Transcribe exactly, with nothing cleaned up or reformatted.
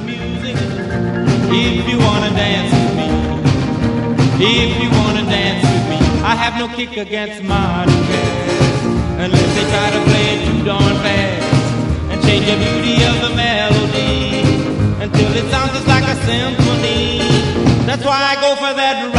music. If you wanna dance with me, if you wanna dance with me, I have no kick against modern jazz, unless they try to play it too darn fast and change the beauty of the melody until it sounds just like a symphony. That's why I go for that